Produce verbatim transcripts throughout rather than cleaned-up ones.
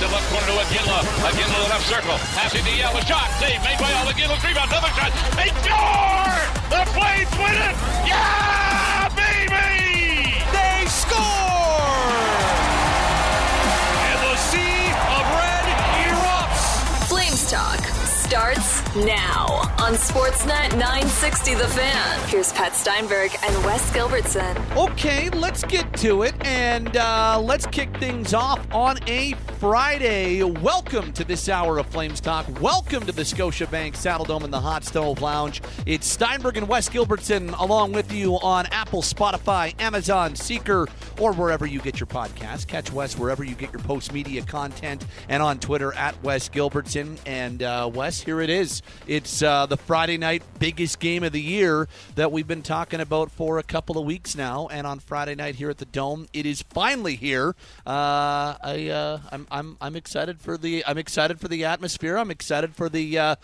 the left corner to Iginla. Iginla to the left circle. Passing to Yell. A shot. Save made by All. Iginla's rebound. Another shot. They score! The Flames win it! Yeah, baby! They score! And the sea of red erupts. Flames Talk starts now on Sportsnet nine sixty The Fan. Here's Pat Steinberg and Wes Gilbertson. Okay, let's get to it, and uh, let's kick things off on a Friday. Welcome to this hour of Flames Talk. Welcome to the Scotiabank Saddle Dome and the Hot Stove Lounge. It's Steinberg and Wes Gilbertson along with you on Apple, Spotify, Amazon, Seeker, or wherever you get your podcasts. Catch Wes wherever you get your post-media content, and on Twitter at Wes Gilbertson. And uh, Wes, here it is. It's uh, the Friday night biggest game of the year that we've been talking about for a couple of weeks now. And on Friday night here at the Dome, it is finally here. Uh, I, uh, I'm, I'm, I'm excited for the, I'm excited for the atmosphere. I'm excited for the, uh,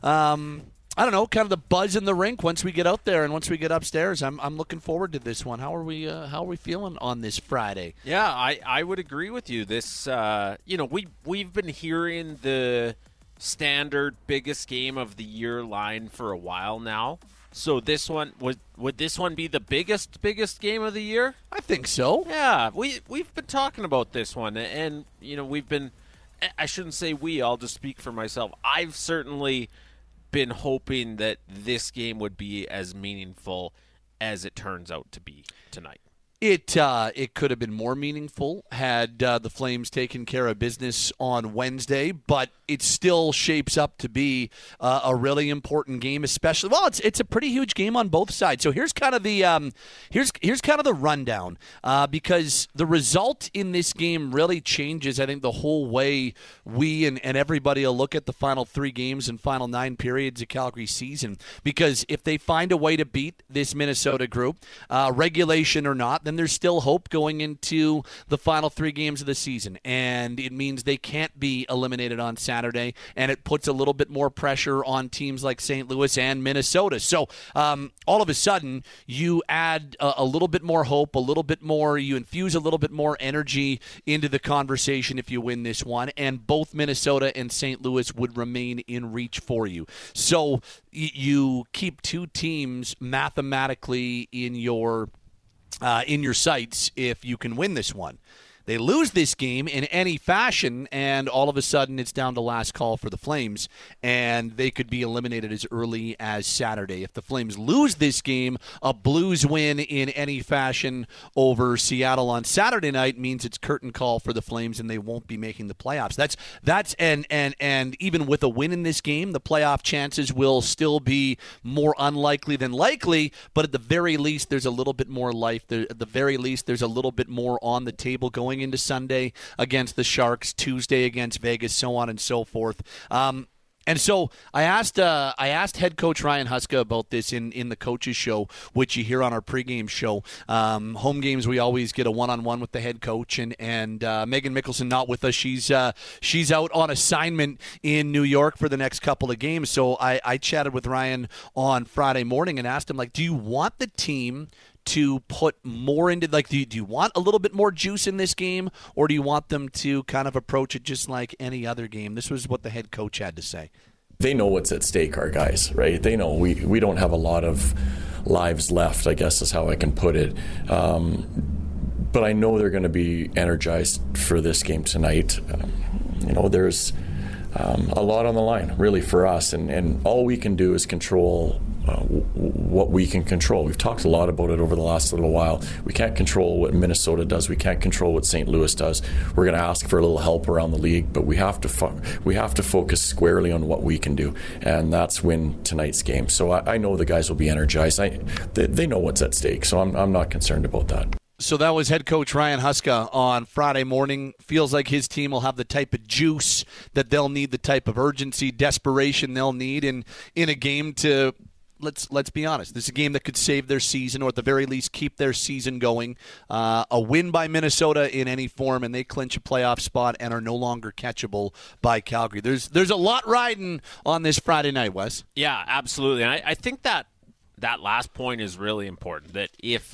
um, I don't know, kind of the buzz in the rink once we get out there and once we get upstairs. I'm, I'm looking forward to this one. How are we, uh, how are we feeling on this Friday? Yeah, I, I would agree with you. This, uh, you know, we we've been hearing the standard biggest game of the year line for a while now. So this one would would this one be the biggest biggest game of the year? I think so. Yeah, we we've been talking about this one, and you know we've been. I shouldn't say we. I'll just speak for myself. I've certainly been hoping that this game would be as meaningful as it turns out to be tonight. It uh, it could have been more meaningful had uh, the Flames taken care of business on Wednesday, but it still shapes up to be uh, a really important game, especially. Well, it's it's a pretty huge game on both sides. So here's kind of the um, here's here's kind of the rundown uh, because the result in this game really changes, I think, the whole way we and, and everybody will look at the final three games and final nine periods of Calgary season. Because if they find a way to beat this Minnesota group, uh, regulation or not, then there's still hope going into the final three games of the season. And it means they can't be eliminated on Saturday, and it puts a little bit more pressure on teams like Saint Louis and Minnesota. So um, all of a sudden, you add a, a little bit more hope, a little bit more, you infuse a little bit more energy into the conversation if you win this one, and both Minnesota and Saint Louis would remain in reach for you. So y- you keep two teams mathematically in your Uh, in your sights if you can win this one. They lose this game in any fashion, and all of a sudden it's down to last call for the Flames, and they could be eliminated as early as Saturday. If the Flames lose this game, a Blues win in any fashion over Seattle on Saturday night means it's curtain call for the Flames, and they won't be making the playoffs. That's that's and and and even with a win in this game, the playoff chances will still be more unlikely than likely. But at the very least, there's a little bit more life. There, at the very least, there's a little bit more on the table going into Sunday against the Sharks, Tuesday against Vegas, so on and so forth. Um, and so I asked uh, I asked head coach Ryan Huska about this in, in the coaches show, which you hear on our pregame show. Um, home games, we always get a one-on-one with the head coach, and and uh, Megan Mickelson not with us. She's uh, she's out on assignment in New York for the next couple of games. So I, I chatted with Ryan on Friday morning and asked him, like, do you want the team to put more into, like, do you, do you want a little bit more juice in this game, or do you want them to kind of approach it just like any other game? This was what the head coach had to say. They know what's at stake, our guys, right? They know we, we don't have a lot of lives left, I guess is how I can put it. Um, but I know they're going to be energized for this game tonight. Um, you know, there's um, a lot on the line, really, for us, and, and all we can do is control Uh, w- what we can control. We've talked a lot about it over the last little while. We can't control what Minnesota does. We can't control what Saint Louis does. We're going to ask for a little help around the league, but we have to fo- we have to focus squarely on what we can do, and that's win tonight's game. So I, I know the guys will be energized. I, they, they know what's at stake, so I'm I'm not concerned about that. So that was head coach Ryan Huska on Friday morning. Feels like his team will have the type of juice that they'll need, the type of urgency, desperation they'll need in in a game to. Let's let's be honest. This is a game that could save their season, or at the very least keep their season going. Uh, a win by Minnesota in any form, and they clinch a playoff spot and are no longer catchable by Calgary. There's there's a lot riding on this Friday night, Wes. Yeah, absolutely. And I, I think that that last point is really important. That if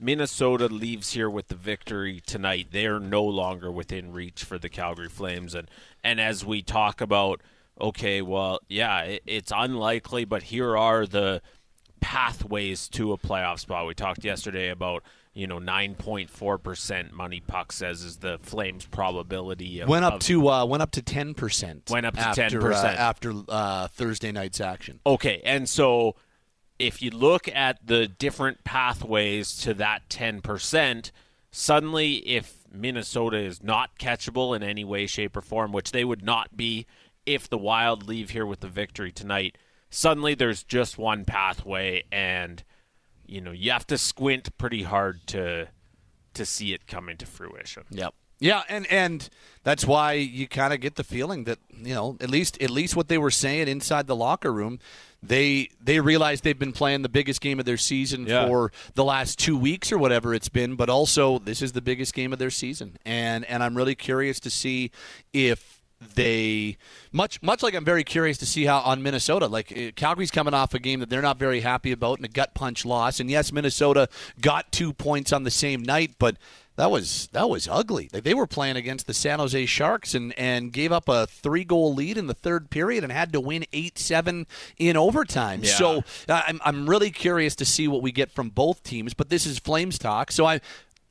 Minnesota leaves here with the victory tonight, they are no longer within reach for the Calgary Flames. And, and as we talk about, okay, well, yeah, it, it's unlikely, but here are the pathways to a playoff spot. We talked yesterday about, you know, nine point four percent Money Puck says is the Flames' probability. Of, went up of, to uh, went up to ten percent. Went up to after, ten percent uh, after uh, Thursday night's action. Okay, and so if you look at the different pathways to that ten percent, suddenly if Minnesota is not catchable in any way, shape, or form, which they would not be if the Wild leave here with the victory tonight, suddenly there's just one pathway, and you know you have to squint pretty hard to to see it come into fruition. Yep. Yeah, and, and that's why you kind of get the feeling that, you know, at least at least what they were saying inside the locker room, they they realized they've been playing the biggest game of their season yeah. for the last two weeks or whatever it's been, but also this is the biggest game of their season. And and I'm really curious to see if they much much like I'm very curious to see how on Minnesota, like Calgary's coming off a game that they're not very happy about and a gut punch loss, and yes, Minnesota got two points on the same night, but that was that was ugly. Like they were playing against the San Jose Sharks and, and gave up a three goal lead in the third period and had to win eight seven in overtime. Yeah. So uh, I'm I'm really curious to see what we get from both teams. But this is Flames talk, so I.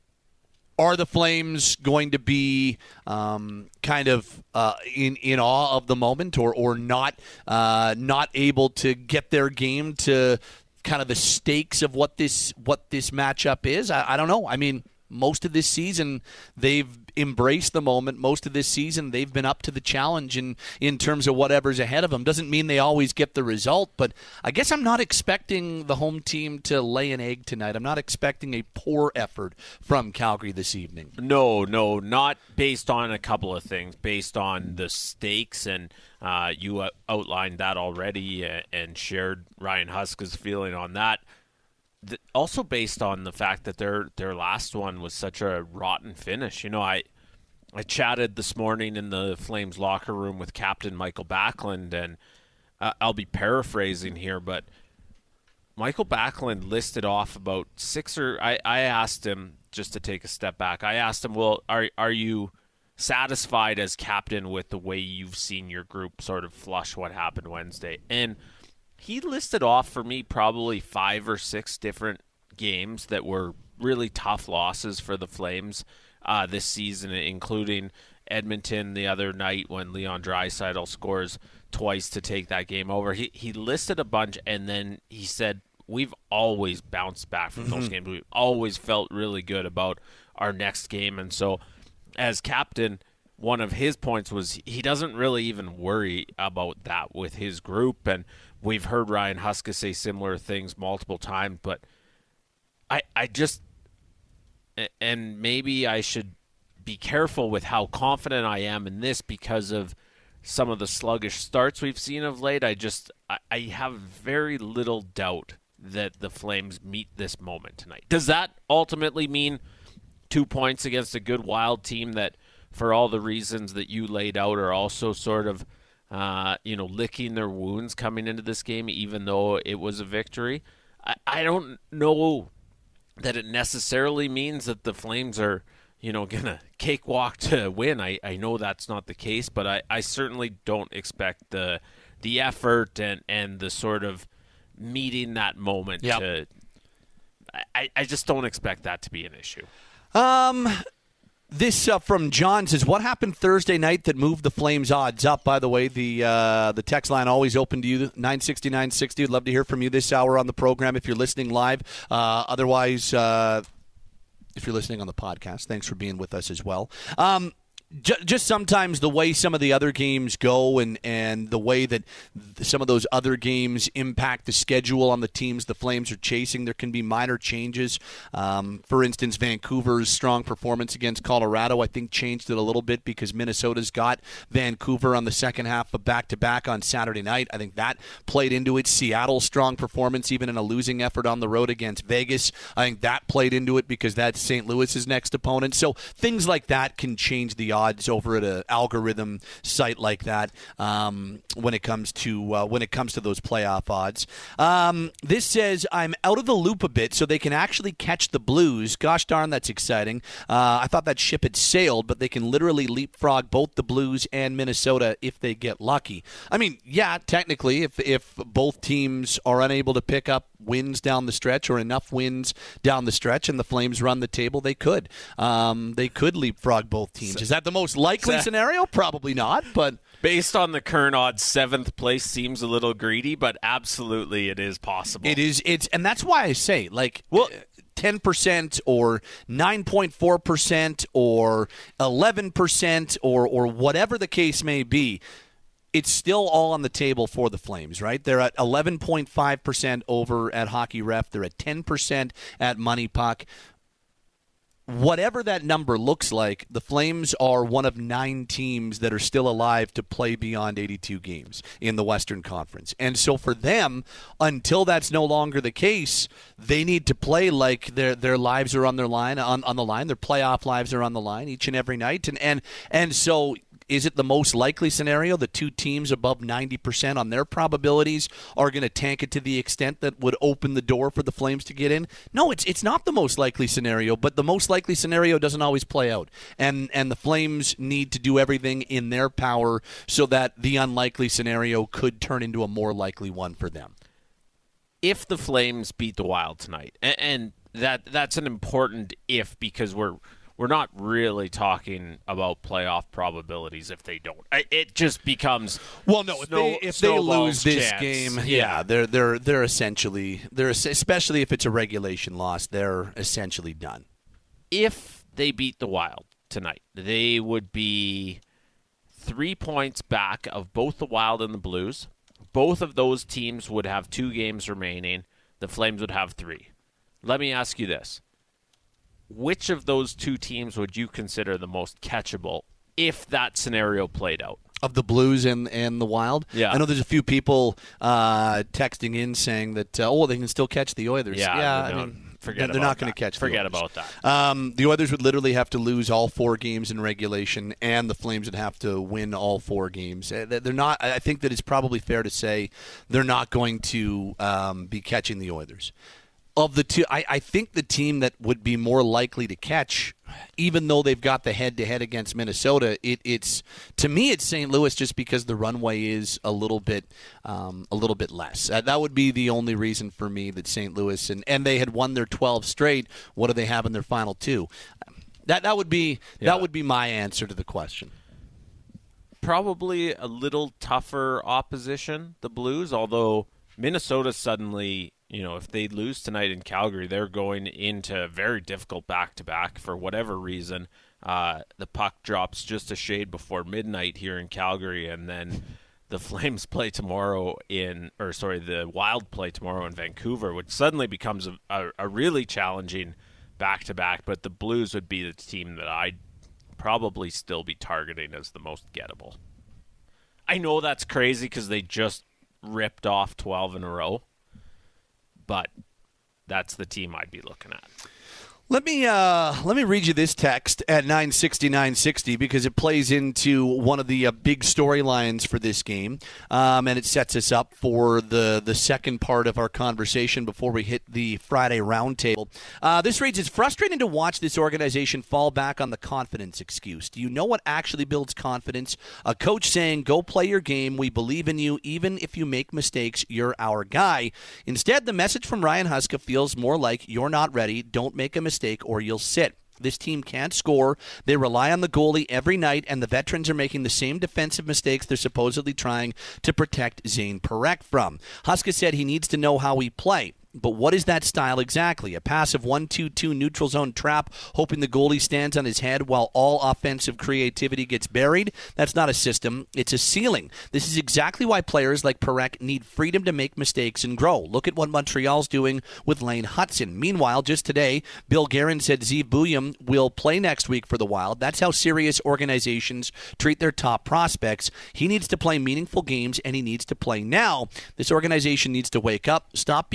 Are the Flames going to be um, kind of uh, in in awe of the moment, or or not uh, not able to get their game to kind of the stakes of what this what this matchup is? I, I don't know. I mean, most of this season they've embraced the moment. Most of this season they've been up to the challenge in, in terms of whatever's ahead of them. Doesn't mean they always get the result, but I guess I'm not expecting the home team to lay an egg tonight. I'm not expecting a poor effort from Calgary this evening. No, no, not based on a couple of things. Based on the stakes, and uh, you outlined that already and shared Ryan Huska's feeling on that. Also based on the fact that their their last one was such a rotten finish. You know, I I chatted this morning in the Flames locker room with Captain Michael Backlund, and uh, I'll be paraphrasing here, but Michael Backlund listed off about six or I, I asked him, just to take a step back, I asked him, well, are are you satisfied as captain with the way you've seen your group sort of flush what happened Wednesday? And he listed off for me probably five or six different games that were really tough losses for the Flames uh, this season, including Edmonton the other night when Leon Draisaitl scores twice to take that game over. He he listed a bunch, and then he said, we've always bounced back from mm-hmm. those games. We've always felt really good about our next game. And so as captain, one of his points was he doesn't really even worry about that with his group. And we've heard Ryan Huska say similar things multiple times, but I I just – and maybe I should be careful with how confident I am in this because of some of the sluggish starts we've seen of late. I just I, I have very little doubt that the Flames meet this moment tonight. Does that ultimately mean two points against a good Wild team that, for all the reasons that you laid out, are also sort of – Uh, you know, licking their wounds coming into this game, even though it was a victory? I, I don't know that it necessarily means that the Flames are, you know, going to cakewalk to win. I, I know that's not the case, but I, I certainly don't expect the the effort and, and the sort of meeting that moment yep. to I, I just don't expect that to be an issue. Um... This uh, from John says, what happened Thursday night that moved the Flames odds up? By the way, the uh, the text line always open to you, nine sixty, nine sixty. I'd love to hear from you this hour on the program if you're listening live. Uh, otherwise, uh, if you're listening on the podcast, thanks for being with us as well. Um, j- just sometimes the way some of the other games go and, and the way that th- some of those other games impact the schedule on the teams the Flames are chasing, there can be minor changes. Um, for instance, Vancouver's strong performance against Colorado, I think, changed it a little bit because Minnesota's got Vancouver on the second half of back-to-back on Saturday night. I think that played into it. Seattle's strong performance, even in a losing effort on the road against Vegas, I think that played into it because that's Saint Louis's next opponent. So things like that can change the odds odds over at an algorithm site like that um, when it comes to uh, when it comes to those playoff odds. Um, this says I'm out of the loop a bit, so they can actually catch the Blues. Gosh darn, that's exciting. Uh, I thought that ship had sailed, but they can literally leapfrog both the Blues and Minnesota if they get lucky. I mean, yeah, technically, if if both teams are unable to pick up wins down the stretch or enough wins down the stretch and the Flames run the table, they could. Um, they could leapfrog both teams. Is that the most likely scenario? Probably not, but... Based on the current odds, seventh place seems a little greedy, but absolutely it is possible. It is. It's, and that's why I say, like, well, ten percent or nine point four percent or eleven percent or or whatever the case may be, it's still all on the table for the Flames, right? They're at eleven point five percent over at Hockey Ref. They're at ten percent at Money Puck. Whatever that number looks like, the Flames are one of nine teams that are still alive to play beyond eighty-two games in the Western Conference. And so for them, until that's no longer the case, they need to play like their their lives are on their line on, on the line. Their playoff lives are on the line each and every night. And and and so is it the most likely scenario? The two teams above ninety percent on their probabilities are going to tank it to the extent that would open the door for the Flames to get in? No, it's it's not the most likely scenario, but the most likely scenario doesn't always play out. And and the Flames need to do everything in their power so that the unlikely scenario could turn into a more likely one for them. If the Flames beat the Wild tonight, and, and that that's an important if, because we're We're not really talking about playoff probabilities if they don't. It just becomes well, no. If snow, they if they lose this chance. game, yeah, yeah, they're they're they're essentially they're especially if it's a regulation loss, they're essentially done. If they beat the Wild tonight, they would be three points back of both the Wild and the Blues. Both of those teams would have two games remaining. The Flames would have three. Let me ask you this. Which of those two teams would you consider the most catchable if that scenario played out? Of the Blues and, and the Wild? Yeah. I know there's a few people uh, texting in saying that, uh, oh, they can still catch the Oilers. Yeah, yeah I mean, forget they're about not going to that. catch the Forget Oilers. about that. Um, the Oilers would literally have to lose all four games in regulation, and the Flames would have to win all four games. They're not. I think that it's probably fair to say they're not going to um, be catching the Oilers. Of the two, I, I think the team that would be more likely to catch, even though they've got the head-to-head against Minnesota, it, it's to me it's Saint Louis just because the runway is a little bit um, a little bit less. Uh, that would be the only reason for me that Saint Louis and, and they had won their twelve straight. What do they have in their final two? That that would be yeah. that would be my answer to the question. Probably a little tougher opposition, the Blues, although Minnesota suddenly. You know, if they lose tonight in Calgary, they're going into a very difficult back-to-back for whatever reason. Uh, the puck drops just a shade before midnight here in Calgary, and then the Flames play tomorrow in, or sorry, the Wild play tomorrow in Vancouver, which suddenly becomes a, a, a really challenging back-to-back. But the Blues would be the team that I'd probably still be targeting as the most gettable. I know that's crazy because they just ripped off twelve in a row. But that's the team I'd be looking at. Let me uh, let me read you this text at nine sixty, nine sixty because it plays into one of the uh, big storylines for this game, um, and it sets us up for the, the second part of our conversation before we hit the Friday roundtable. Uh, this reads, it's frustrating to watch this organization fall back on the confidence excuse. Do you know what actually builds confidence? A coach saying, go play your game, we believe in you, even if you make mistakes, you're our guy. Instead, the message from Ryan Huska feels more like, you're not ready, don't make a mistake, or you'll sit. This team can't score. They rely on the goalie every night, and the veterans are making the same defensive mistakes they're supposedly trying to protect Zane Parekh from. Huska said he needs to know how we play. But what is that style exactly? A passive one two two neutral zone trap, hoping the goalie stands on his head while all offensive creativity gets buried? That's not a system. It's a ceiling. This is exactly why players like Parekh need freedom to make mistakes and grow. Look at what Montreal's doing with Lane Hutson. Meanwhile, just today, Bill Guerin said Zeev Buium will play next week for the Wild. That's how serious organizations treat their top prospects. He needs to play meaningful games, and he needs to play now. This organization needs to wake up, stop being scared,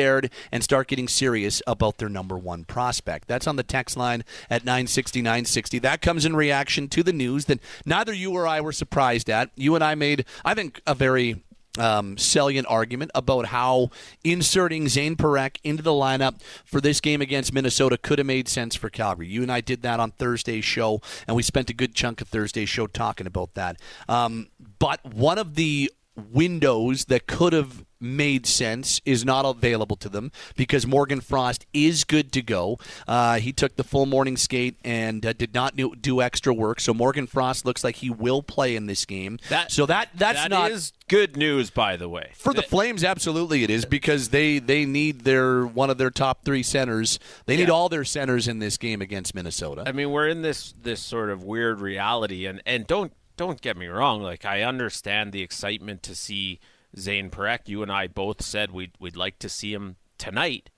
scared and start getting serious about their number one prospect. That's on the text line at nine sixty, nine sixty. That comes in reaction to the news that neither you or I were surprised at. You and I made, I think, a very Um, salient argument about how inserting Zane Parekh into the lineup for this game against Minnesota could have made sense for Calgary. You and I did that on Thursday's show, and we spent a good chunk of Thursday's show talking about that. Um, but one of the windows that could have made sense is not available to them because Morgan Frost is good to go. Uh, he took the full morning skate and uh, did not do, do extra work, so Morgan Frost looks like he will play in this game. That, so that that's that not is good news, by the way. For the Flames, absolutely it is because they, they need their one of their top three centers. They need yeah. all their centers in this game against Minnesota. I mean, we're in this this sort of weird reality, and, and don't don't get me wrong. Like, I understand the excitement to see Zane Parekh. You and I both said we'd we'd like to see him tonight,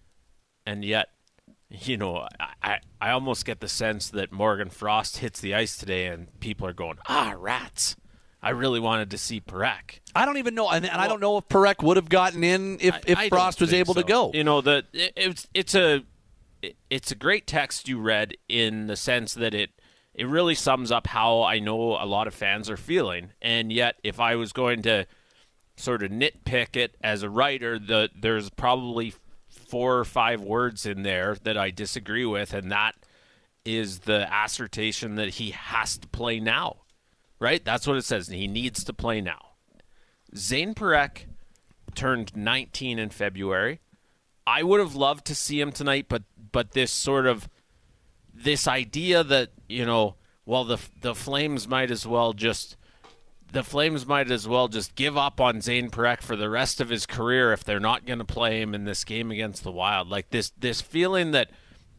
and yet, you know, I I almost get the sense that Morgan Frost hits the ice today, and people are going, ah, rats. I really wanted to see Parekh. I don't even know, and, and well, I don't know if Parekh would have gotten in if, if I, I Frost was able so. to go. You know, the it, it's it's a it, it's a great text you read in the sense that it it really sums up how I know a lot of fans are feeling, and yet if I was going to sort of nitpick it as a writer, the there's probably four or five words in there that I disagree with, and that is the assertion that he has to play now. Right? That's what it says. He needs to play now. Zane Parekh turned nineteen in February. I would have loved to see him tonight, but but this sort of this idea that, you know, well the the Flames might as well just the Flames might as well just give up on Zane Parekh for the rest of his career if they're not going to play him in this game against the Wild. Like this this feeling that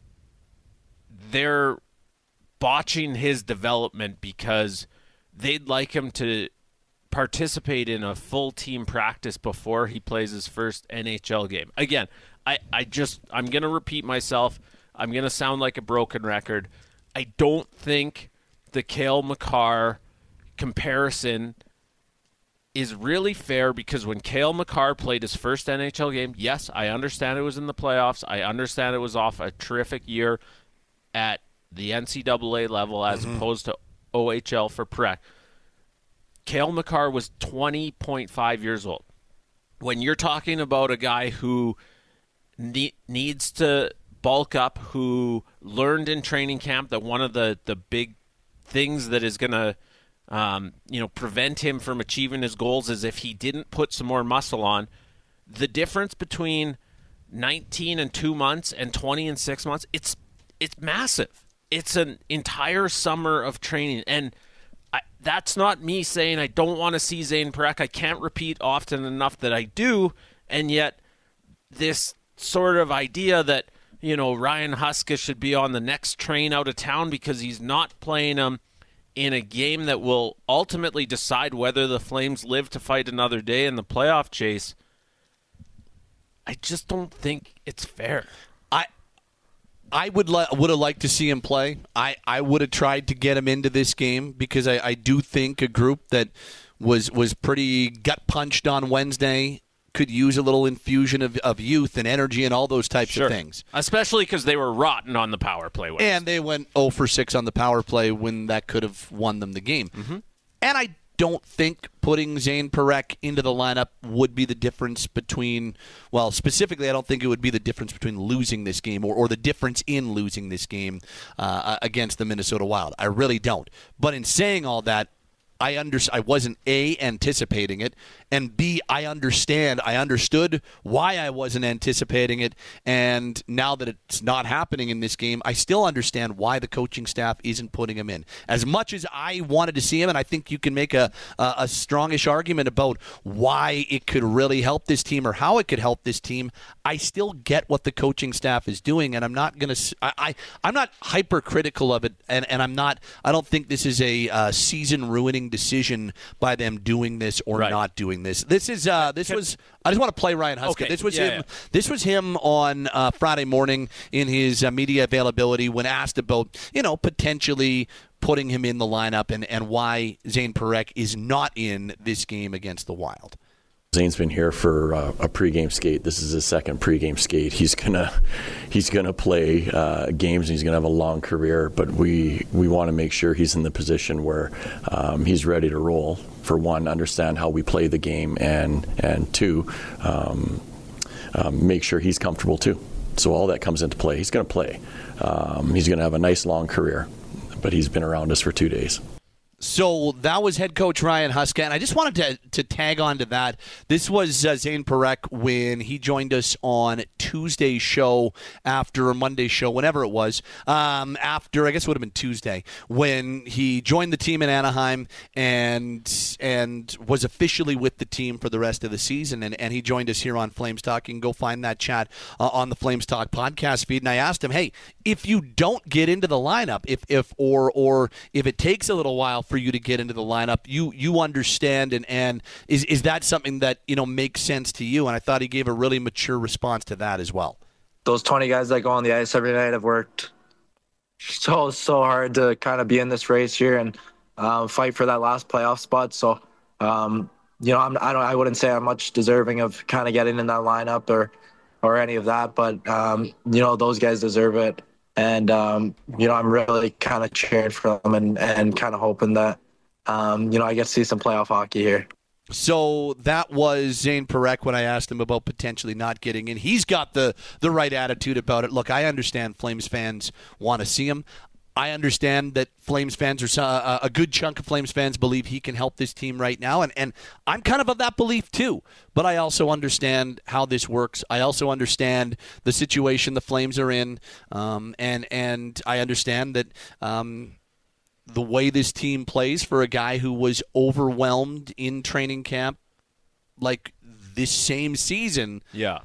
they're botching his development because they'd like him to participate in a full team practice before he plays his first N H L game. Again, I, I just, I'm going to repeat myself. I'm going to sound like a broken record. I don't think the Cale Makar comparison is really fair because when Cale Makar played his first N H L game, yes, I understand it was in the playoffs. I understand it was off a terrific year at the N C double A level as mm-hmm. opposed to O H L for Parekh. Cale Makar was twenty point five years old. When you're talking about a guy who ne- needs to bulk up, who learned in training camp that one of the, the big things that is going to um, you know, prevent him from achieving his goals is if he didn't put some more muscle on, the difference between nineteen and two months and twenty and six months, it's it's massive. It's an entire summer of training, and I, that's not me saying I don't want to see Zane Parekh. I can't repeat often enough that I do, and yet this sort of idea that, you know, Ryan Huska should be on the next train out of town because he's not playing him in a game that will ultimately decide whether the Flames live to fight another day in the playoff chase, I just don't think it's fair. I I would li- would have liked to see him play. I, I would have tried to get him into this game because I, I do think a group that was was pretty gut punched on Wednesday could use a little infusion of, of youth and energy and all those types sure. of things. Especially because they were rotten on the power play. West. And they went oh for six on the power play when that could have won them the game. Mm-hmm. And I don't think putting Zane Parekh into the lineup would be the difference between, well, specifically, I don't think it would be the difference between losing this game or, or the difference in losing this game uh, against the Minnesota Wild. I really don't. But in saying all that, I under, I wasn't A, anticipating it, and B, I understand. I understood why I wasn't anticipating it, and now that it's not happening in this game, I still understand why the coaching staff isn't putting him in. As much as I wanted to see him, and I think you can make a, a, a strongish argument about why it could really help this team or how it could help this team, I still get what the coaching staff is doing, and I'm not going to I, I, I'm not hypercritical of it, and, and I'm not, I don't think this is a uh, season-ruining decision by them doing this or right. not doing this. This is uh, this Can, was. I just want to play Ryan Huska. Okay. This was yeah, him. Yeah. This was him on uh, Friday morning in his uh, media availability when asked about, you know, potentially putting him in the lineup and, and why Zane Parekh is not in this game against the Wild. Zane's been here for uh, a pregame skate. This is his second pregame skate. He's gonna he's gonna play uh, games and he's gonna have a long career. But we we want to make sure he's in the position where um, he's ready to roll. For one, understand how we play the game, and and two, um, um, make sure he's comfortable too. So all that comes into play. He's gonna play. Um, he's gonna have a nice long career, but he's been around us for two days. So that was head coach Ryan Huska, and I just wanted to, to tag on to that. This was uh, Zane Parekh when he joined us on Tuesday's show after a Monday show, whenever it was, um, after, I guess it would have been Tuesday, when he joined the team in Anaheim and and was officially with the team for the rest of the season, and, and he joined us here on Flames Talk. You can go find that chat uh, on the Flames Talk podcast feed, and I asked him, hey, if you don't get into the lineup, if, if or or if it takes a little while for you to get into the lineup, you you understand, and, and is is that something that, you know, makes sense to you? And I thought he gave a really mature response to that as well. Those twenty guys that go on the ice every night have worked so so hard to kind of be in this race here and um, fight for that last playoff spot. So um, you know, I'm, I don't I wouldn't say I'm much deserving of kind of getting in that lineup or or any of that, but um, you know, those guys deserve it. And, um, you know, I'm really kind of cheering for them and, and kind of hoping that, um, you know, I get to see some playoff hockey here. So that was Zane Parekh when I asked him about potentially not getting in. He's got the, the right attitude about it. Look, I understand Flames fans want to see him. I understand that Flames fans, are uh, a good chunk of Flames fans believe he can help this team right now, and, and I'm kind of of that belief too. But I also understand how this works. I also understand the situation the Flames are in, um, and and I understand that um, the way this team plays for a guy who was overwhelmed in training camp, like this same season. Yeah.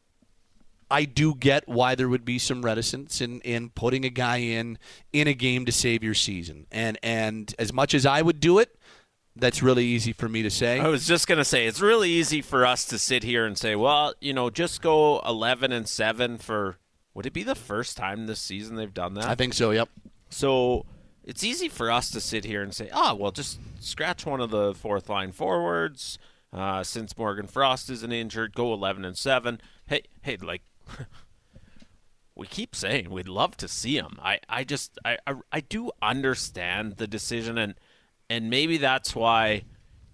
I do get why there would be some reticence in, in putting a guy in in a game to save your season. And and as much as I would do it, that's really easy for me to say. I was just going to say, it's really easy for us to sit here and say, well, you know, just go eleven and seven for, would it be the first time this season they've done that? I think so, yep. So it's easy for us to sit here and say, oh, well, just scratch one of the fourth line forwards. Uh, since Morgan Frost isn't injured, go eleven and seven. Hey, hey, like, we keep saying we'd love to see him. I, I just I, I I do understand the decision, and and maybe that's why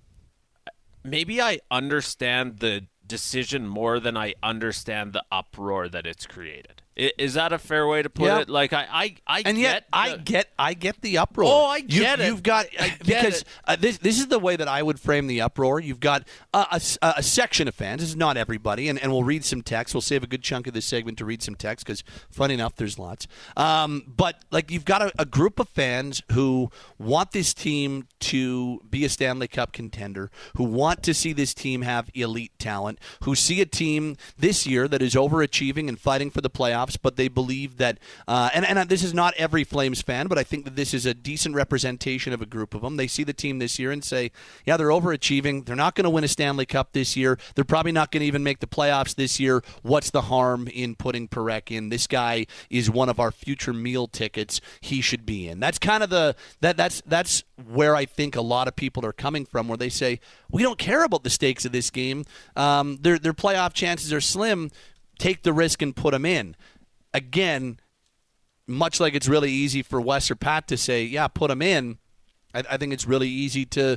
maybe I understand the decision more than I understand the uproar that it's created. Is that a fair way to put yeah. it? Like I, I, I and get yet the, I get I get the uproar. Oh, I get you, it. You've got I get because it. Uh, this this is the way that I would frame the uproar. You've got a, a, a section of fans. This is not everybody, and, and we'll read some text. We'll save a good chunk of this segment to read some text because, funny enough, there's lots. Um, but like you've got a, a group of fans who want this team to be a Stanley Cup contender, who want to see this team have elite talent, who see a team this year that is overachieving and fighting for the playoffs, but they believe that, uh, and, and this is not every Flames fan, but I think that this is a decent representation of a group of them. They see the team this year and say, yeah, they're overachieving. They're not going to win a Stanley Cup this year. They're probably not going to even make the playoffs this year. What's the harm in putting Parekh in? This guy is one of our future meal tickets. He should be in. That's kind of the, that that's that's where I think a lot of people are coming from, where they say, we don't care about the stakes of this game. Um, their, their playoff chances are slim. Take the risk and put them in. Again, much like it's really easy for Wes or Pat to say, yeah, put him in, I, I think it's really easy to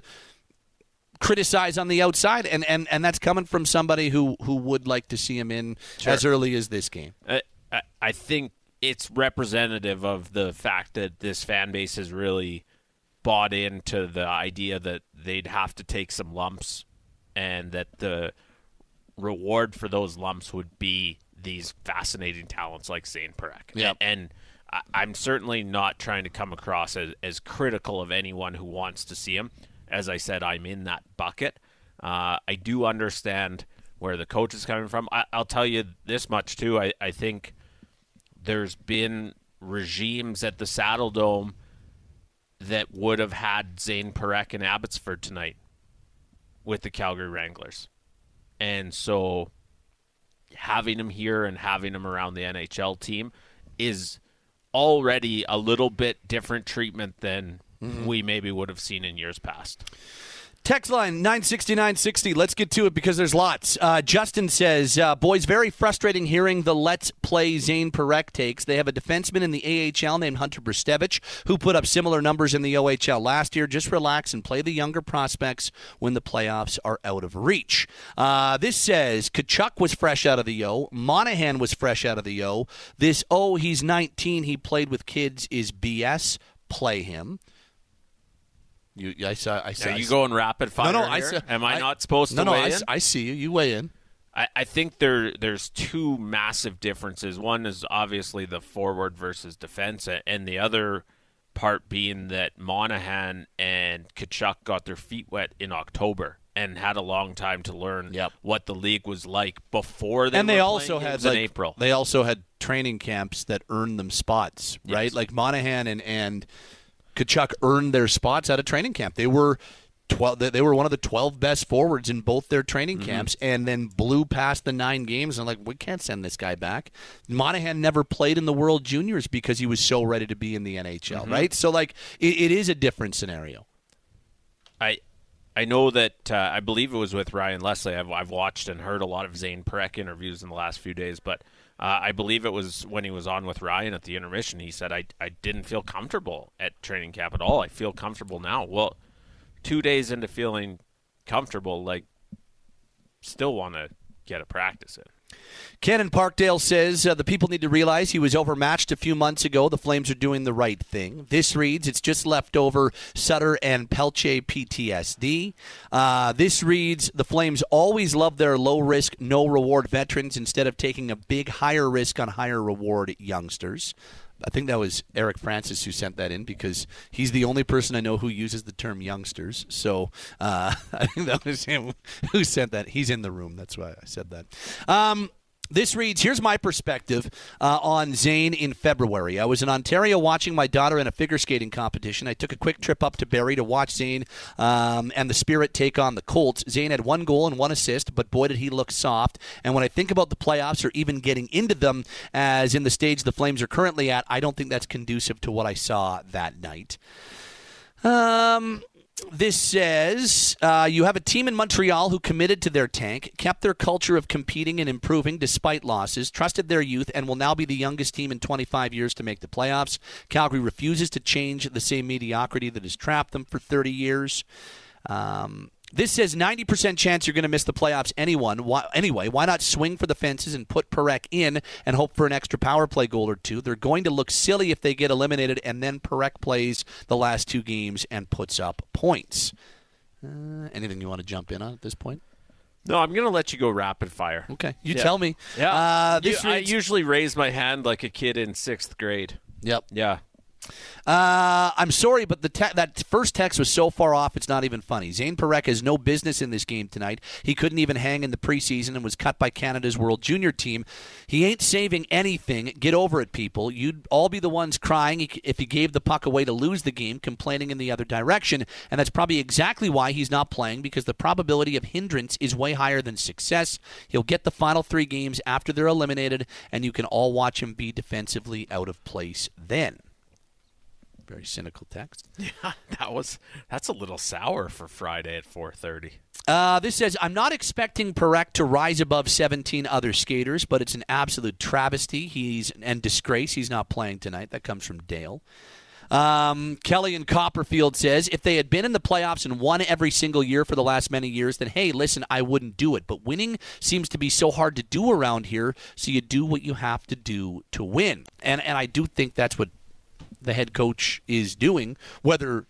criticize on the outside, and, and, and that's coming from somebody who, who would like to see him in sure. as early as this game. I, I, I think it's representative of the fact that this fan base has really bought into the idea that they'd have to take some lumps and that the reward for those lumps would be these fascinating talents like Zane Parekh. Yep. And, and I'm certainly not trying to come across as, as critical of anyone who wants to see him. As I said, I'm in that bucket. Uh, I do understand where the coach is coming from. I, I'll tell you this much, too. I, I think there's been regimes at the Saddle Dome that would have had Zane Parekh in Abbotsford tonight with the Calgary Wranglers. And so having him here and having him around the N H L team is already a little bit different treatment than mm-hmm. we maybe would have seen in years past. Text line nine sixty, nine sixty. Let's get to it because there's lots. Uh, Justin says, uh, boys, very frustrating hearing the let's play Zane Parekh takes. They have a defenseman in the A H L named Hunter Brstevich who put up similar numbers in the O H L last year. Just relax and play the younger prospects when the playoffs are out of reach. Uh, this says, Tkachuk was fresh out of the O. Monahan was fresh out of the O. This, oh, he's nineteen, he played with kids is B S. Play him. You, I saw. I saw. Are you going rapid fire? No, no. Here? I saw, Am I, I not supposed no, to no, weigh I, in? I see you. You weigh in. I, I think there there's two massive differences. One is obviously the forward versus defense, and the other part being that Monahan and Tkachuk got their feet wet in October and had a long time to learn yep. what the league was like before they and were they also playing had in like, April. They also had training camps that earned them spots, right? Yes. Like Monahan and and Tkachuk earned their spots at a training camp. They were twelve. They were one of the twelve best forwards in both their training mm-hmm. camps, and then blew past the nine games. And like, we can't send this guy back. Monahan never played in the World Juniors because he was so ready to be in the N H L, mm-hmm. right? So like, it, it is a different scenario. I. I know that uh, I believe it was with Ryan Leslie. I've, I've watched and heard a lot of Zane Parekh interviews in the last few days, but uh, I believe it was when he was on with Ryan at the intermission. He said, I, I didn't feel comfortable at training camp at all. I feel comfortable now. Well, two days into feeling comfortable, like, still want to get a practice in. Ken in Parkdale says, uh, the people need to realize he was overmatched a few months ago. The Flames are doing the right thing. This reads, it's just leftover Sutter and Pelche P T S D. Uh, this reads, the Flames always love their low-risk, no-reward veterans instead of taking a big higher risk on higher reward youngsters. I think that was Eric Francis who sent that in because he's the only person I know who uses the term youngsters. So uh, I think that was him who sent that. He's in the room. That's why I said that. Um, This reads, here's my perspective uh, on Zane in February. I was in Ontario watching my daughter in a figure skating competition. I took a quick trip up to Barrie to watch Zane um, and the Spirit take on the Colts. Zane had one goal and one assist, but boy, did he look soft. And when I think about the playoffs or even getting into them, as in the stage the Flames are currently at, I don't think that's conducive to what I saw that night. Um... This says, uh, you have a team in Montreal who committed to their tank, kept their culture of competing and improving despite losses, trusted their youth, and will now be the youngest team in twenty-five years to make the playoffs. Calgary refuses to change the same mediocrity that has trapped them for thirty years. Um... This says ninety percent chance you're going to miss the playoffs anyone. Why, anyway, why not swing for the fences and put Parekh in and hope for an extra power play goal or two? They're going to look silly if they get eliminated and then Parekh plays the last two games and puts up points. Uh, anything you want to jump in on at this point? No, I'm going to let you go rapid fire. Okay, you yeah. tell me. Yeah, uh, this you, reads, I usually raise my hand like a kid in sixth grade. Yep. Yeah. Uh, I'm sorry, but the te- that first text was so far off, it's not even funny. Zane Parekh has no business in this game tonight. He couldn't even hang in the preseason and was cut by Canada's World Junior team. He ain't saving anything. Get over it, people. You'd all be the ones crying if he gave the puck away to lose the game, complaining in the other direction. And that's probably exactly why he's not playing, because the probability of hindrance is way higher than success. He'll get the final three games after they're eliminated, and you can all watch him be defensively out of place then. Very cynical text. Yeah, that was that's a little sour for Friday at four thirty. Uh, this says, I'm not expecting Parekh to rise above seventeen other skaters, but it's an absolute travesty. He's and disgrace. He's not playing tonight. That comes from Dale. Um, Kelly in Copperfield says, if they had been in the playoffs and won every single year for the last many years, then, hey, listen, I wouldn't do it. But winning seems to be so hard to do around here, so you do what you have to do to win. And and I do think that's what the head coach is doing, whether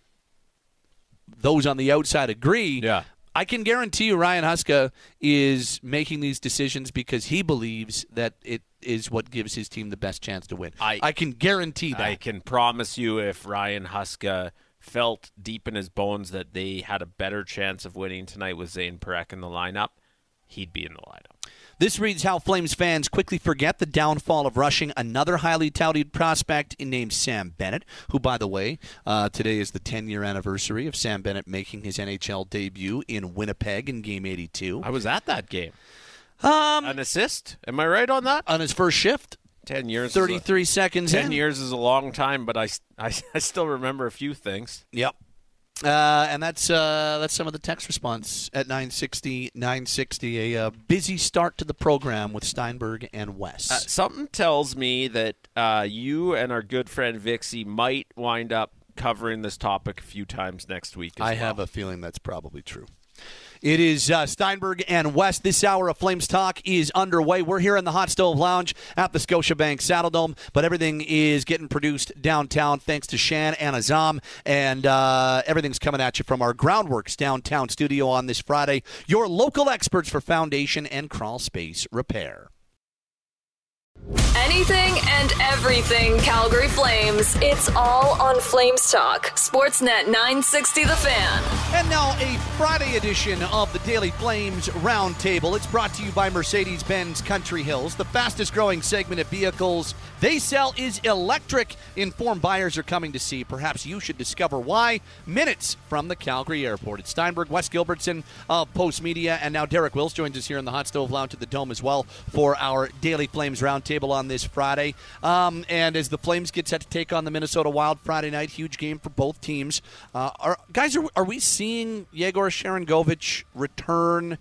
those on the outside agree. Yeah. I can guarantee you Ryan Huska is making these decisions because he believes that it is what gives his team the best chance to win. I, I can guarantee that. I can promise you if Ryan Huska felt deep in his bones that they had a better chance of winning tonight with Zane Parekh in the lineup, he'd be in the lineup. This reads how Flames fans quickly forget the downfall of rushing another highly touted prospect named Sam Bennett, who, by the way, uh, today is the ten-year anniversary of Sam Bennett making his N H L debut in Winnipeg in Game eighty-two. I was at that game. Um, An assist? Am I right on that? On his first shift. Ten years. thirty-three a, seconds Ten in. years is a long time, but I, I, I still remember a few things. Yep. Uh, and that's uh, that's some of the text response at nine sixty, nine sixty. A uh, busy start to the program with Steinberg and Wes. Uh, something tells me that uh, you and our good friend Vixie might wind up covering this topic a few times next week as I well. have a feeling that's probably true. It is uh, Steinberg and West. This hour of Flames Talk is underway. We're here in the Hot Stove Lounge at the Scotiabank Saddledome, but everything is getting produced downtown thanks to Shan and Azam, and uh, everything's coming at you from our Groundworks downtown studio on this Friday. Your local experts for foundation and crawl space repair. Anything and everything Calgary Flames. It's all on Flames Talk. Sportsnet nine sixty The Fan. And now a Friday edition of the Daily Flames Roundtable. It's brought to you by Mercedes-Benz Country Hills. The fastest growing segment of vehicles they sell is electric. Informed buyers are coming to see. Perhaps you should discover why. Minutes from the Calgary airport. It's Steinberg, Wes Gilbertson of Post Media, and now Derek Wills joins us here in the Hot Stove Lounge at the Dome as well for our Daily Flames Roundtable on this Friday. Um, and as the Flames get set to take on the Minnesota Wild Friday night, huge game for both teams. Uh, are, guys, are, are we seeing Yegor Sharangovich return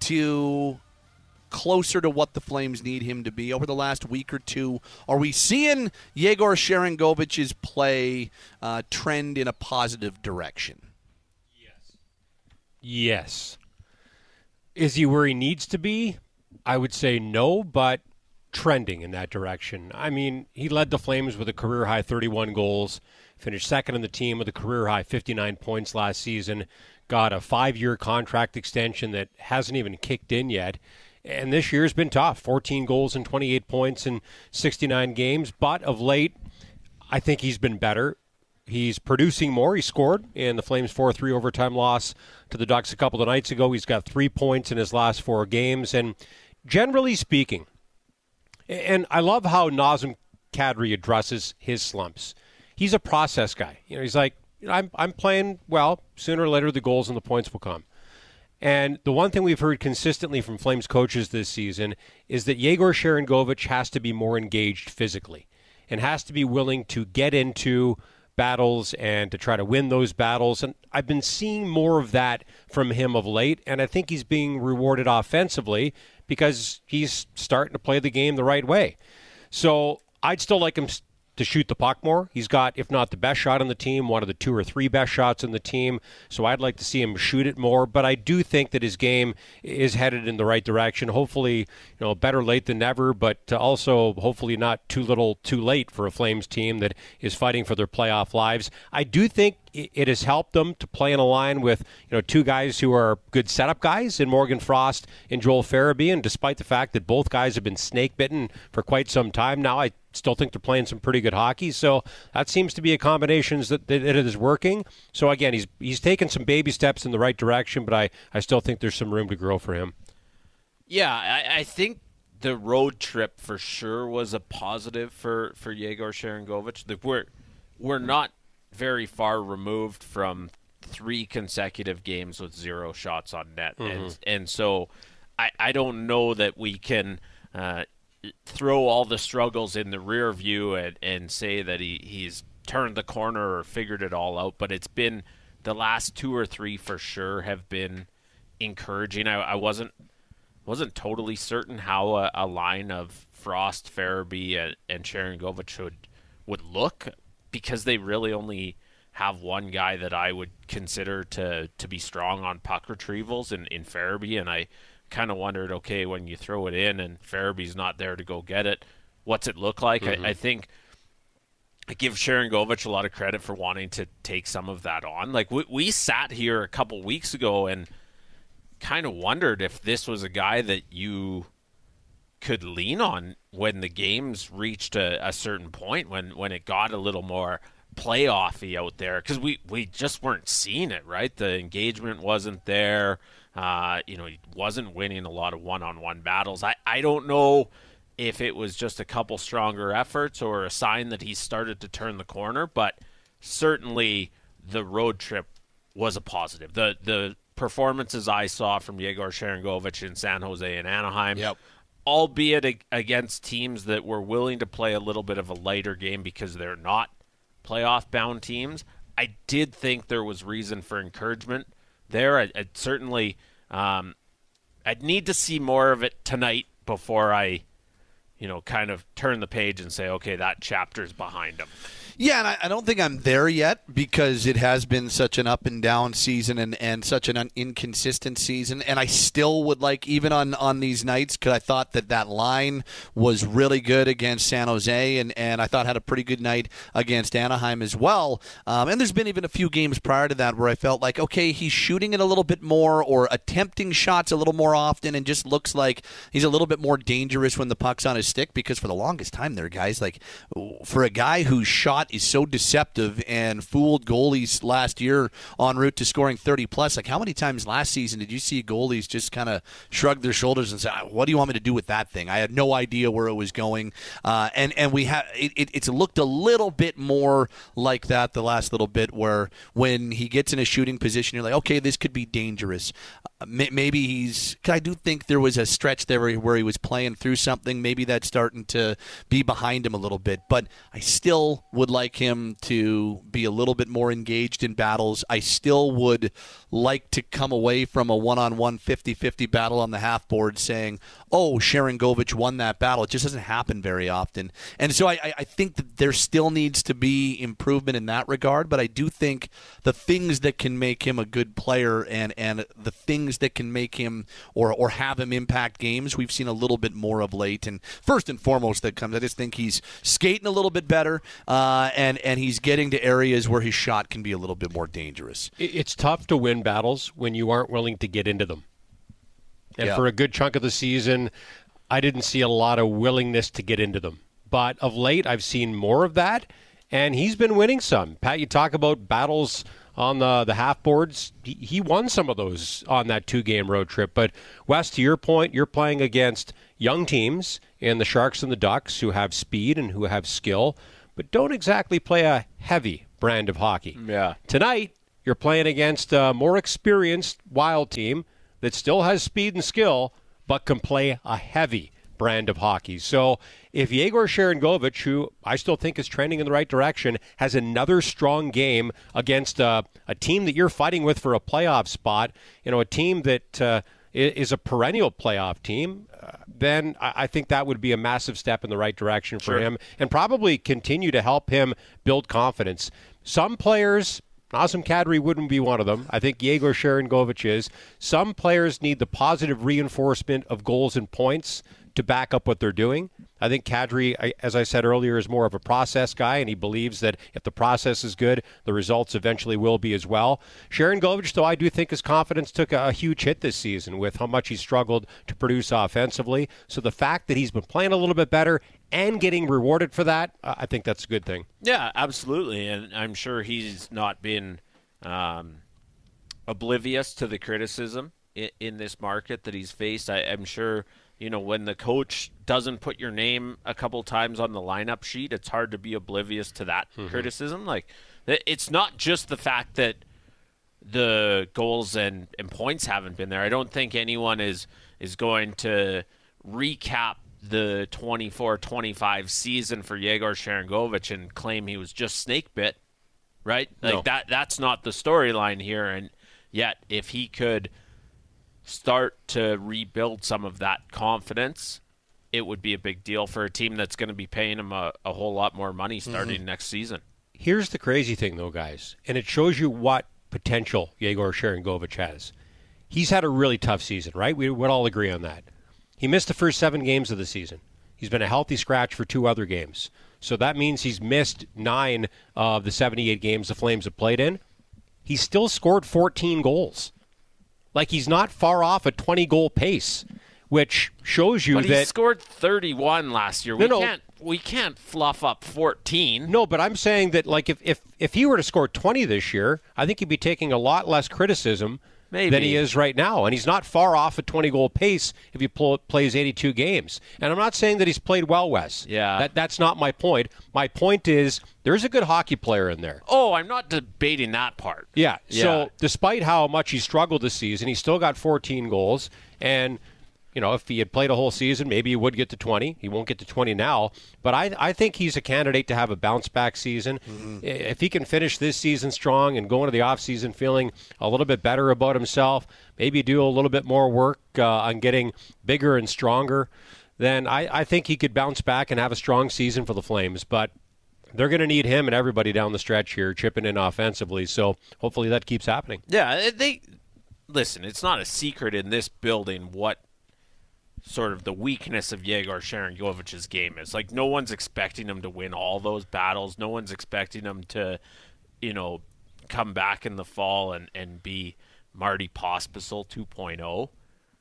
to closer to what the Flames need him to be over the last week or two? Are we seeing Yegor Sharangovich's play uh, trend in a positive direction? Yes. Yes. Is he where he needs to be? I would say no, but trending in that direction. I mean, he led the Flames with a career-high thirty-one goals, finished second on the team with a career-high fifty-nine points last season, got a five-year contract extension that hasn't even kicked in yet, and this year's been tough. fourteen goals and twenty-eight points in sixty-nine games, but of late, I think he's been better. He's producing more. He scored in the Flames' four three overtime loss to the Ducks a couple of nights ago. He's got three points in his last four games, and generally speaking, and I love how Nazem Kadri addresses his slumps. He's a process guy. You know, he's like, I'm I'm playing well. Sooner or later, the goals and the points will come. And the one thing we've heard consistently from Flames coaches this season is that Yegor Sharangovich has to be more engaged physically and has to be willing to get into battles and to try to win those battles. And I've been seeing more of that from him of late, and I think he's being rewarded offensively because he's starting to play the game the right way. So I'd still like him to shoot the puck more. He's got, if not the best shot on the team, one of the two or three best shots on the team. So I'd like to see him shoot it more. But I do think that his game is headed in the right direction. Hopefully, you know, better late than never, but also hopefully not too little too late for a Flames team that is fighting for their playoff lives. I do think it has helped them to play in a line with, you know, two guys who are good setup guys in Morgan Frost and Joel Farabee. And despite the fact that both guys have been snake bitten for quite some time now, I still think they're playing some pretty good hockey. So that seems to be a combination that, that it is working. So again, he's he's taken some baby steps in the right direction, but I, I still think there's some room to grow for him. Yeah, I, I think the road trip for sure was a positive for, for Yegor Sharangovich. We're, we're not very far removed from three consecutive games with zero shots on net. Mm-hmm. And and so I, I don't know that we can uh, throw all the struggles in the rear view and, and say that he, he's turned the corner or figured it all out. But it's been the last two or three for sure have been encouraging. I, I wasn't wasn't totally certain how a, a line of Frost, Farabee, and, and Sharangovich would, would look, because they really only have one guy that I would consider to, to be strong on puck retrievals in, in Farabee, and I kind of wondered, okay, when you throw it in and Farabee's not there to go get it, what's it look like? Mm-hmm. I, I think I give Sharangovich a lot of credit for wanting to take some of that on. Like, we, we sat here a couple weeks ago and kind of wondered if this was a guy that you could lean on when the games reached a, a certain point, when, when it got a little more playoffy out there, because we, we just weren't seeing it, right? The engagement wasn't there. Uh, you know, he wasn't winning a lot of one-on-one battles. I, I don't know if it was just a couple stronger efforts or a sign that he started to turn the corner, but certainly the road trip was a positive. The the performances I saw from Yegor Sharangovich in San Jose and Anaheim, yep. albeit a, against teams that were willing to play a little bit of a lighter game because they're not playoff-bound teams, I did think there was reason for encouragement there. I, I'd certainly um, I'd need to see more of it tonight before I, you know, kind of turn the page and say, okay, that chapter's behind him. Yeah, and I, I don't think I'm there yet because it has been such an up and down season and, and such an un- inconsistent season. And I still would like, even on, on these nights, because I thought that that line was really good against San Jose and, and I thought had a pretty good night against Anaheim as well. Um, and there's been even a few games prior to that where I felt like, okay, he's shooting it a little bit more or attempting shots a little more often and just looks like he's a little bit more dangerous when the puck's on his stick because for the longest time there, guys, like for a guy who shot is so deceptive and fooled goalies last year en route to scoring thirty plus. Like, how many times last season did you see goalies just kind of shrug their shoulders and say, "What do you want me to do with that thing?" I had no idea where it was going, uh, and and we have it, it, it's looked a little bit more like that the last little bit, where when he gets in a shooting position, you're like, okay, this could be dangerous. Uh, may, maybe he's. I do think there was a stretch there where he, where he was playing through something. Maybe that's starting to be behind him a little bit, but I still would like him to be a little bit more engaged in battles. I still would like to come away from a one-on-one fifty-fifty battle on the half board saying, oh, Sharangovich won that battle. It just doesn't happen very often. And so I, I think that there still needs to be improvement in that regard, but I do think the things that can make him a good player and, and the things that can make him or, or have him impact games, we've seen a little bit more of late. And first and foremost that comes, I just think he's skating a little bit better uh, and and he's getting to areas where his shot can be a little bit more dangerous. It's tough to win battles when you aren't willing to get into them. And yeah. for a good chunk of the season, I didn't see a lot of willingness to get into them. But of late, I've seen more of that, and he's been winning some. Pat, you talk about battles on the, the half boards. He, he won some of those on that two-game road trip. But, Wes, to your point, you're playing against young teams in the Sharks and the Ducks who have speed and who have skill, but don't exactly play a heavy brand of hockey. Yeah. Tonight, you're playing against a more experienced Wild team that still has speed and skill, but can play a heavy brand of hockey. So if Yegor Sharangovich, who I still think is trending in the right direction, has another strong game against a, a team that you're fighting with for a playoff spot, you know, a team that uh, is a perennial playoff team, uh, then I think that would be a massive step in the right direction for Sure. him and probably continue to help him build confidence. Some players, Nazem Kadri wouldn't be one of them. I think Yegor Sharangovich is. Some players need the positive reinforcement of goals and points to back up what they're doing. I think Kadri, as I said earlier, is more of a process guy, and he believes that if the process is good, the results eventually will be as well. Sharangovich, though, I do think his confidence took a, a huge hit this season with how much he struggled to produce offensively. So the fact that he's been playing a little bit better and getting rewarded for that, uh, I think that's a good thing. Yeah, absolutely. And I'm sure he's not been um, oblivious to the criticism in, in this market that he's faced. I, I'm sure, you know, when the coach doesn't put your name a couple times on the lineup sheet, it's hard to be oblivious to that mm-hmm. criticism. Like, it's not just the fact that the goals and, and points haven't been there. I don't think anyone is is going to recap the twenty-four twenty-five season for Yegor Sharangovich and claim he was just snake bit, right? Like no. that that's not the storyline here. And yet, if he could start to rebuild some of that confidence, it would be a big deal for a team that's going to be paying him a, a whole lot more money starting mm-hmm. next season. Here's the crazy thing, though, guys, and it shows you what potential Yegor Sharangovich has. He's had a really tough season, right? We would all agree on that. He missed the first seven games of the season. He's been a healthy scratch for two other games. So that means he's missed nine of the seventy-eight games the Flames have played in. He's still scored fourteen goals. Like, he's not far off a twenty-goal pace, which shows you but that... he scored thirty-one last year. No, we no. can't we can't fluff up fourteen. No, but I'm saying that, like, if, if, if he were to score twenty this year, I think he'd be taking a lot less criticism Maybe. than he is right now. And he's not far off a twenty-goal pace if he pl- plays eighty-two games. And I'm not saying that he's played well, Wes. Yeah. That, that's not my point. My point is there's a good hockey player in there. Oh, I'm not debating that part. Yeah. Yeah. So despite how much he struggled this season, he's still got fourteen goals. And You know, if he had played a whole season, maybe he would get to twenty. He won't get to twenty now. But I, I think he's a candidate to have a bounce-back season. Mm-hmm. If he can finish this season strong and go into the offseason feeling a little bit better about himself, maybe do a little bit more work uh, on getting bigger and stronger, then I, I think he could bounce back and have a strong season for the Flames. But they're going to need him and everybody down the stretch here chipping in offensively. So hopefully that keeps happening. Yeah, they listen, it's not a secret in this building what sort of the weakness of Yegor Sharangovich's game is. Like, no one's expecting him to win all those battles. No one's expecting him to, you know, come back in the fall and, and be Marty Pospisil two point oh.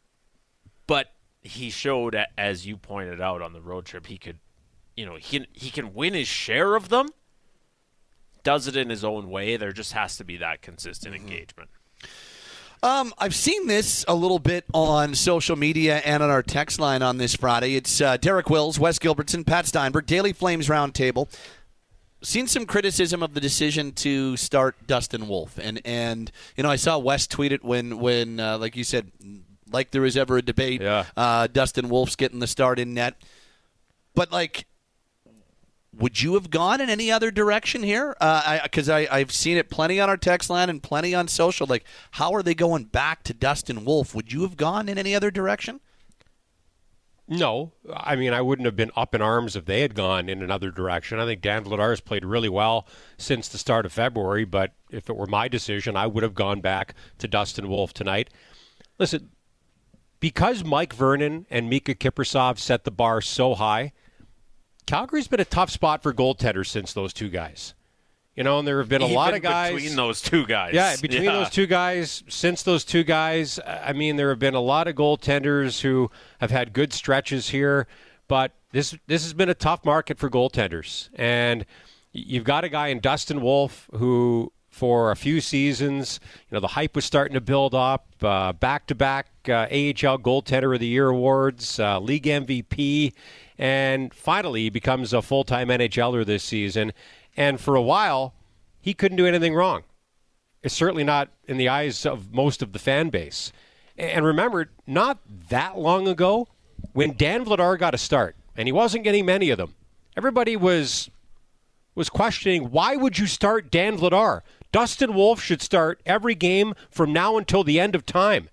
But he showed, as you pointed out on the road trip, he could, you know, he, he can win his share of them, does it in his own way. There just has to be that consistent mm-hmm. engagement. Um, I've seen this a little bit on social media and on our text line on this Friday. It's uh, Derek Wills, Wes Gilbertson, Pat Steinberg, Daily Flames Roundtable. Seen some criticism of the decision to start Dustin Wolf. And, and you know, I saw Wes tweet it when, when uh, like you said, like there was ever a debate, yeah. uh, Dustin Wolf's getting the start in net. But, like, would you have gone in any other direction here? Because uh, I, I, I've seen it plenty on our text line and plenty on social. Like, how are they going back to Dustin Wolf? Would you have gone in any other direction? No. I mean, I wouldn't have been up in arms if they had gone in another direction. I think Dan Vladar has played really well since the start of February, but if it were my decision, I would have gone back to Dustin Wolf tonight. Listen, because Mike Vernon and Mika Kiprasov set the bar so high, Calgary's been a tough spot for goaltenders since those two guys. You know, and there have been a Even lot of guys. between those two guys. Yeah, between yeah. those two guys, since those two guys, I mean, there have been a lot of goaltenders who have had good stretches here, but this this has been a tough market for goaltenders. And you've got a guy in Dustin Wolf who, for a few seasons, you know, the hype was starting to build up, uh, back-to-back uh, A H L Goaltender of the Year awards, uh, league M V P, and finally he becomes a full-time N H L er this season. And for a while, he couldn't do anything wrong. It's certainly not in the eyes of most of the fan base. And remember, not that long ago, when Dan Vladar got a start, and he wasn't getting many of them, everybody was was questioning, why would you start Dan Vladar? Dustin Wolf should start every game from now until the end of time.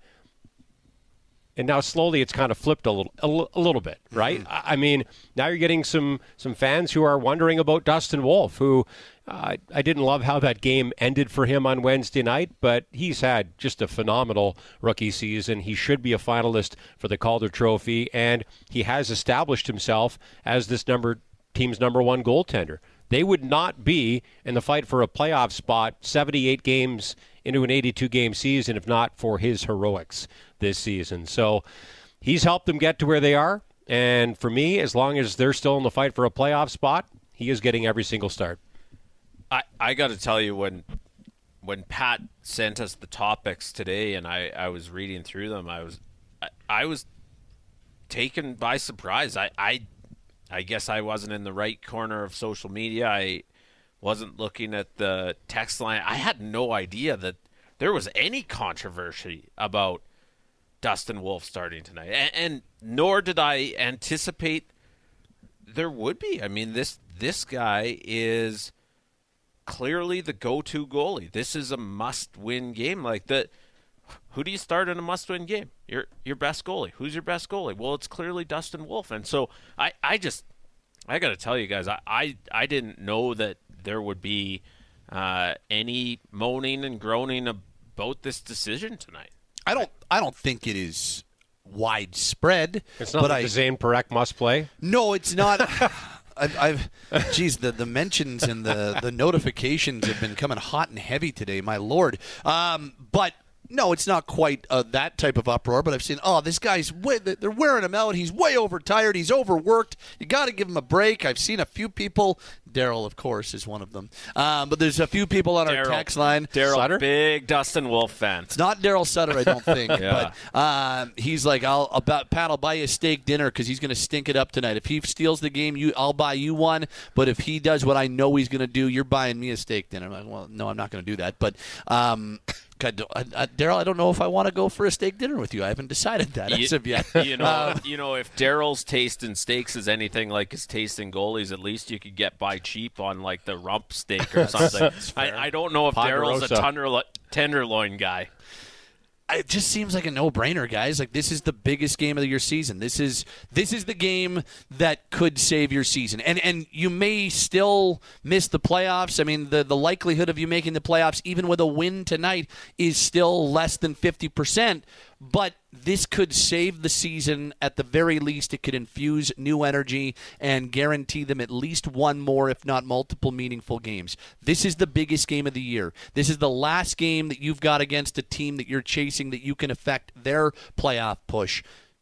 And now slowly it's kind of flipped a little, a, l- a little bit, right? Mm-hmm. I mean, now you're getting some some fans who are wondering about Dustin Wolf, who uh, I didn't love how that game ended for him on Wednesday night, but he's had just a phenomenal rookie season. He should be a finalist for the Calder Trophy, and he has established himself as this number team's number one goaltender. They would not be in the fight for a playoff spot seventy-eight games into an eighty-two game season if not for his heroics this season. So he's helped them get to where they are. And for me, as long as they're still in the fight for a playoff spot, he is getting every single start. I, I got to tell you, when when Pat sent us the topics today and I, I was reading through them, I was I, I was taken by surprise. I, I I guess I wasn't in the right corner of social media. I wasn't looking at the text line. I had no idea that there was any controversy about Dustin Wolf starting tonight. And, and nor did I anticipate there would be. I mean, this this guy is clearly the go-to goalie. This is a must-win game. Like, the who do you start in a must-win game? Your your best goalie. Who's your best goalie? Well, it's clearly Dustin Wolf. And so I, I just I got to tell you guys, I, I I didn't know that there would be uh, any moaning and groaning about this decision tonight. I don't I don't think it is widespread. It's not but like I, the Zane Parekh must play. No, it's not. I've, I've, geez, the, the mentions and the, the notifications have been coming hot and heavy today, my lord. Um, but no, it's not quite uh, that type of uproar. But I've seen, oh, this guy's way, they're wearing him out. He's way overtired. He's overworked. You got to give him a break. I've seen a few people. Daryl, of course, is one of them. Um, but there's a few people on our Darryl, text line. Daryl, big Dustin Wolf fan. It's not Daryl Sutter, I don't think. yeah. But um, he's like, I'll about Pat, I'll buy you a steak dinner because he's going to stink it up tonight. If he steals the game, you, I'll buy you one. But if he does what I know he's going to do, you're buying me a steak dinner. I'm like, well, no, I'm not going to do that. But um, Daryl, I don't know if I want to go for a steak dinner with you. I haven't decided that as you, of yet. You know, um, you know, if Daryl's taste in steaks is anything like his taste in goalies, at least you could get by cheap on like the rump steak or something. I, I don't know if Daryl's a tenderlo- tenderloin guy. It just seems like a no-brainer, guys. Like, this is the biggest game of your season. This is this is the game that could save your season. And and you may still miss the playoffs. I mean, the, the likelihood of you making the playoffs, even with a win tonight, is still less than fifty percent. But this could save the season at the very least. It could infuse new energy and guarantee them at least one more, if not multiple, meaningful games. This is the biggest game of the year. This is the last game that you've got against a team that you're chasing that you can affect their playoff push.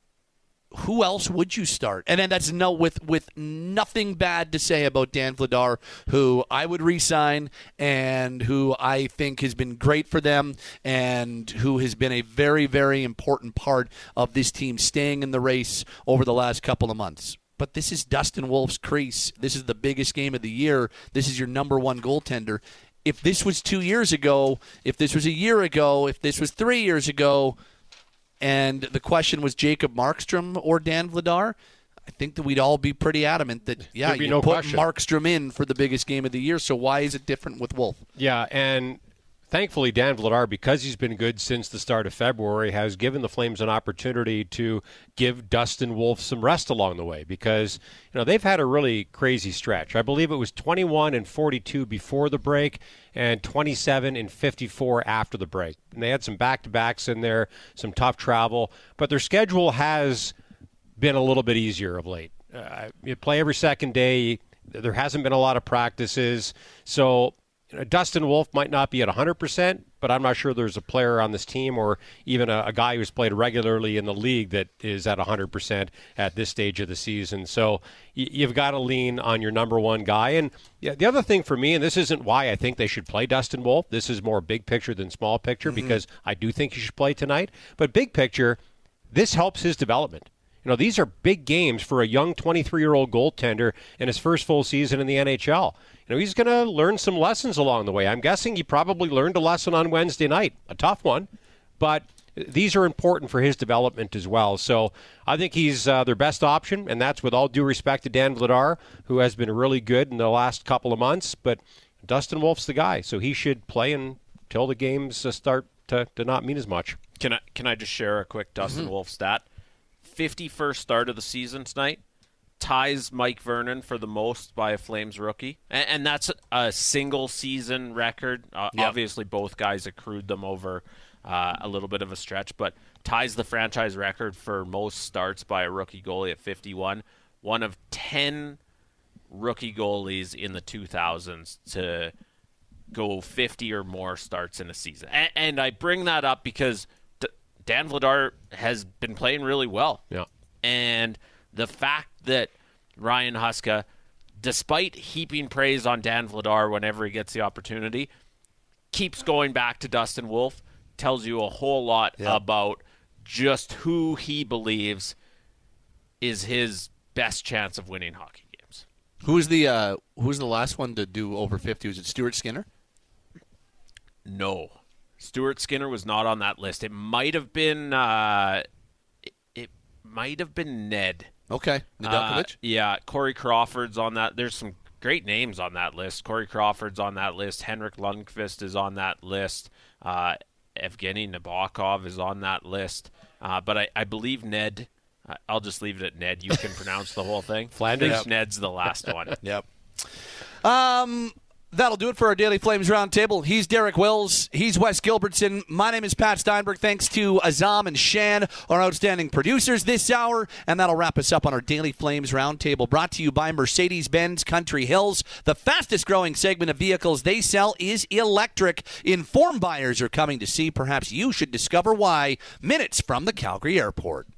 Who else would you start? And then that's no with with nothing bad to say about Dan Vladar, who I would re-sign and who I think has been great for them and who has been a very, very important part of this team staying in the race over the last couple of months. But this is Dustin Wolf's crease. This is the biggest game of the year. This is your number one goaltender. If this was two years ago, if this was a year ago, if this was three years ago, and the question was Jacob Markstrom or Dan Vladar, I think that we'd all be pretty adamant that, yeah, you no put question. Markstrom in for the biggest game of the year, so why is it different with Wolf? Yeah, and thankfully Dan Vladar, because he's been good since the start of February, has given the Flames an opportunity to give Dustin Wolf some rest along the way because, you know, they've had a really crazy stretch. I believe it was twenty-one and forty-two before the break and twenty-seven and fifty-four after the break. And they had some back-to-backs in there, some tough travel, but their schedule has been a little bit easier of late. Uh, you play every second day. There hasn't been a lot of practices. So you know, Dustin Wolf might not be at one hundred percent, but I'm not sure there's a player on this team or even a, a guy who's played regularly in the league that is at one hundred percent at this stage of the season. So y- you've got to lean on your number one guy. And yeah, the other thing for me, and this isn't why I think they should play Dustin Wolf, this is more big picture than small picture mm-hmm. because I do think he should play tonight. But big picture, this helps his development. You know, these are big games for a young twenty-three-year-old goaltender in his first full season in the N H L. You know, he's going to learn some lessons along the way. I'm guessing he probably learned a lesson on Wednesday night, a tough one, but these are important for his development as well. So I think he's uh, their best option, and that's with all due respect to Dan Vladar, who has been really good in the last couple of months, but Dustin Wolf's the guy, so he should play until the games uh, start to, to not mean as much. Can I, can I just share a quick Dustin mm-hmm. Wolf stat? fifty-first start of the season tonight, ties Mike Vernon for the most by a Flames rookie. And, and that's a single season record. Uh, yep. Obviously, both guys accrued them over uh, a little bit of a stretch, but ties the franchise record for most starts by a rookie goalie at fifty-one. One of ten rookie goalies in the two thousands to go fifty or more starts in a season. And, and I bring that up because Dan Vladar has been playing really well. Yeah. And the fact that Ryan Huska, despite heaping praise on Dan Vladar whenever he gets the opportunity, keeps going back to Dustin Wolf tells you a whole lot yeah. about just who he believes is his best chance of winning hockey games. Who's the uh, who's the last one to do over fifty? Was it Stuart Skinner? No. Stuart Skinner was not on that list. It might have been uh, it, it might have been Ned. Okay. Nedeljkovic? Uh, yeah, Corey Crawford's on that. There's some great names on that list. Corey Crawford's on that list. Henrik Lundqvist is on that list. Uh, Evgeny Nabokov is on that list. Uh, but I, I believe Ned, uh, I'll just leave it at Ned. You can pronounce the whole thing. Flanders. I think Ned's the last one. Yep. Um... That'll do it for our Daily Flames Roundtable. He's Derek Wills. He's Wes Gilbertson. My name is Pat Steinberg. Thanks to Azam and Shan, our outstanding producers this hour. And that'll wrap us up on our Daily Flames Roundtable, brought to you by Mercedes-Benz Country Hills. The fastest-growing segment of vehicles they sell is electric. Informed buyers are coming to see. Perhaps you should discover why. Minutes from the Calgary Airport.